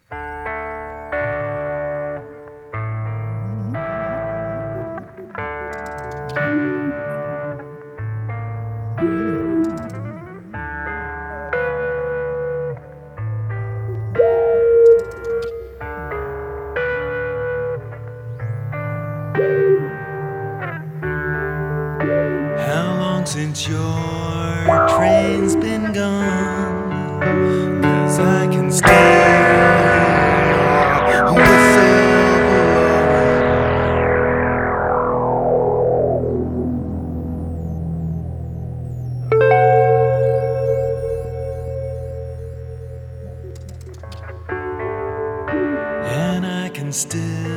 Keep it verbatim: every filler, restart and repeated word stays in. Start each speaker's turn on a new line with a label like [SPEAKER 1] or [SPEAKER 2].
[SPEAKER 1] How long since your train's been gone? 'Cause I can still hear your whistle blowing. And I can still